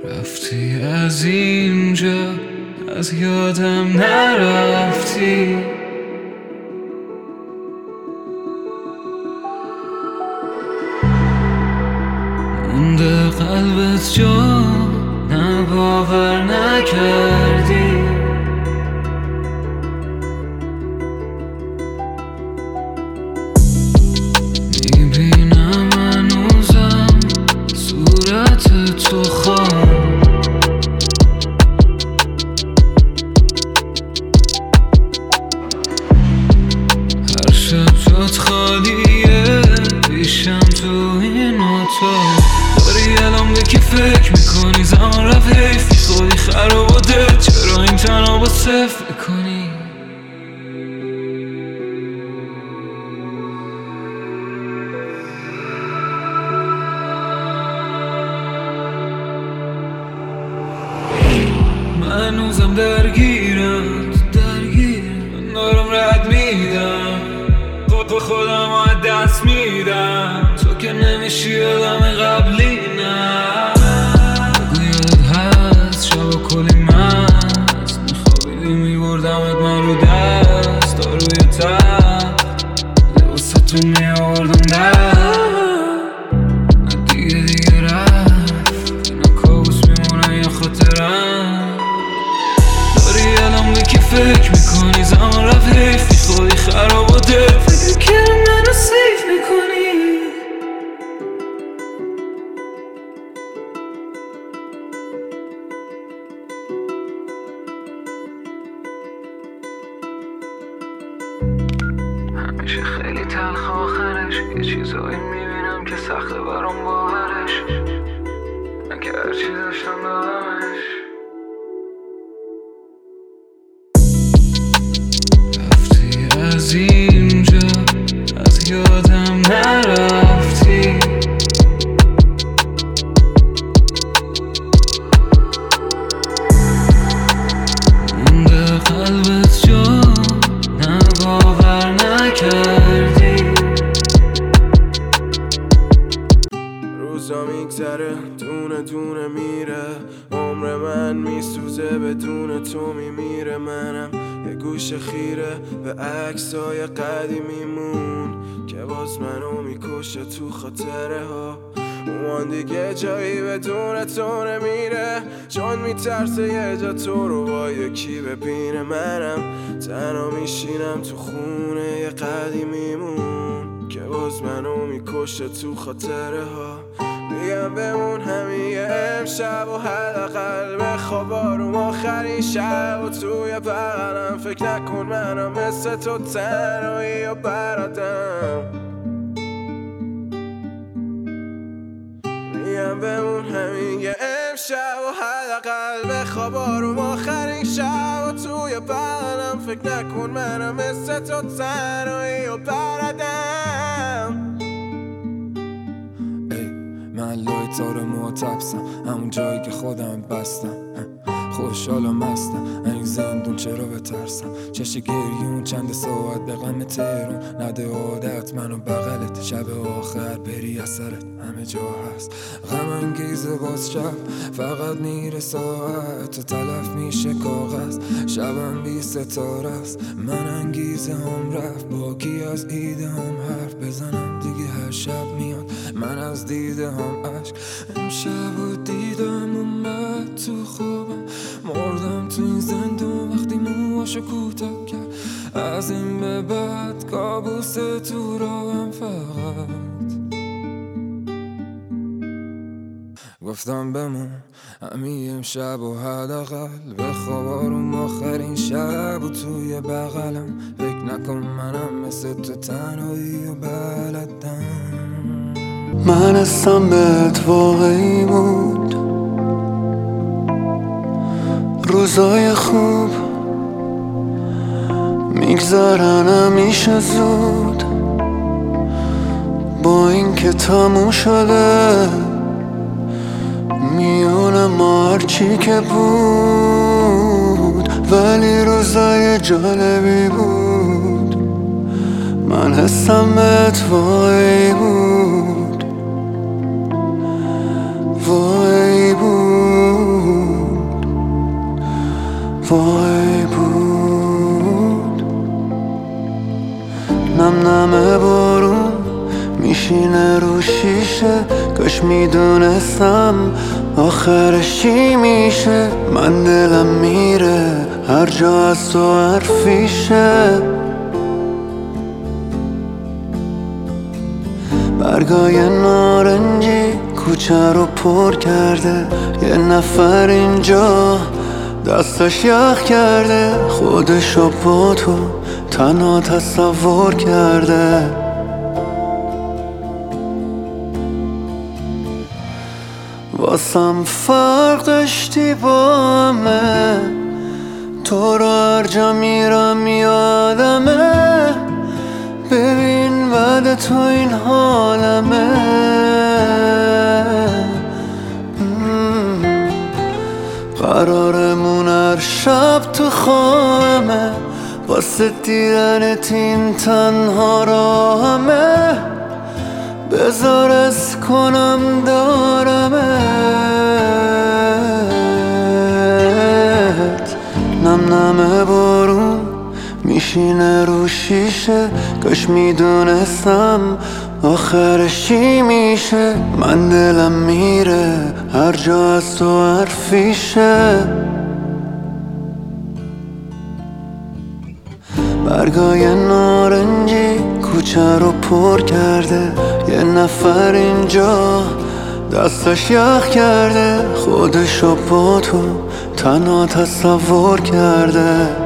رفتی از اینجا، از یادم نرفتی. مونده قلبت جا، نه باور نکردی. میبینم هنوزم صورت تو خام، هر شب جات خالیه پیشم تو این اتاق. داری الان به کی فکر میکنی؟ زمان رفت حیف، خودی خراب و دل، چرا این تنها با صفر میکنی؟ من هنوزم درگیرم، من دارم رد میدم، خودم از دست میدم. تو که نمیشی آدم قبلی، نه بگو یادت هست شب و کلی مست میخوابیدی میبردمت من رو دست، تا روی تب لباستو میاوردم در. نه دیگه رفت، نه کابوس میمونه یا خاطرم. داری الان به کی فکر میکنی؟ زمان رفت حیف، خودی خراب و دل، فکر کردم منو سیف میکنی. همیشه خیلی تلخ آخرش، یه چیزایی میبینم که سخته برام باورش، من که هرچی داشتم دادمش. رفتی از اینجا، از یادم نرفتی. مونده قلبت جا، نه باور نکردی. روزا میگذره دونه دونه میره، عمر من میسوزه بدون تو میمیره. منم یه گوش خیره به عکسای قدیمیمون که باز منو میکشه تو خاطره ها. اون دیگه جایی بدون تو نمیره، چون میترسه یه جا تو رو با یکی ببینه. منم تنها میشینم تو خونه یه قدیمیمون که باز منو میکشه تو خاطره ها. میگم بمون همین امشب و حداقل بخواب آروم آخرین شب و توی بغلم. فکر نکن منم مثل تو تنهایی و براتم. میگم بمون همین امشب و حداقل بخواب آروم آخرین شب و توی بغلم. فکر نکن منم مثل تو تنهایی و براتم. من لای تار معتبسم، همون جایی که خودم بستم. خوشحال و مستم، این زندون چرا بترسم؟ چش گریون چند ساعت به غم تهرون، نده عادت منو بغلت، شب آخر بری اثرت همه جا هست. غم انگیزه باز شب فقط میره ساعت و تلف میشه کاغذ. شبم بی ستاره است، من انگیزه هم رفت، باقی از ایده هم حرف بزنم دیگه. هر شب میاد من از دیده هم عشق، امشب و دیدم اومد تو خوبم. مردم تو این زندون وقتی موهاشو کوتاه کرد، از این به بعد کابوس تو راهم. فقط گفتم بمون همین امشب و حداقل بخواب آروم آخرین شب و توی بغلم. فکر نکن منم مثل تو تنهایی و بلدم. من هستم بهت واقعی بود، روزای خوب میگذرن همیشه زود، با این که تموم شده میونه ما هرچی که بود. ولی روزای جالبی بود، من حسم بهت واقعی بود، واقعی بود. میدونستم آخرش چی میشه. من دلم میره هر جا از تو حرفیشه. برگای نارنجی کوچه رو پر کرده، یه نفر اینجا دستش یخ کرده، خودشو با تو تنها تصور کرده. واسم فرق داشتی با همه، تو رو هر جا میرم یادمه. ببین بعد تو این حالمه. قرارمون هر شب تو خواهمه، واسه دیدنت این تنها راهمه. بذار از کنم دارمت. نم نم بارون میشینه رو شیشه، کاش میدونستم آخرش چی میشه. من دلم میره هر جا از تو حرفیشه. برگای نارنجی کوچه رو پر کرده، یه نفر اینجا دستش یخ کرده، خودشو با تو تنها تصور کرده.